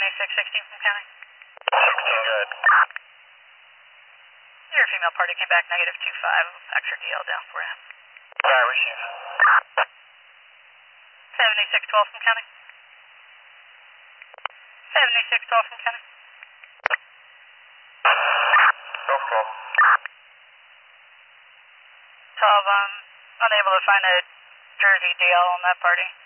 7616 from county. 16, good. Your female party came back negative 25. Extra DL down for you. Alright, receive. 7612 from county. 7612 from county. Golf 12. 12, unable to find a Jersey DL on that party.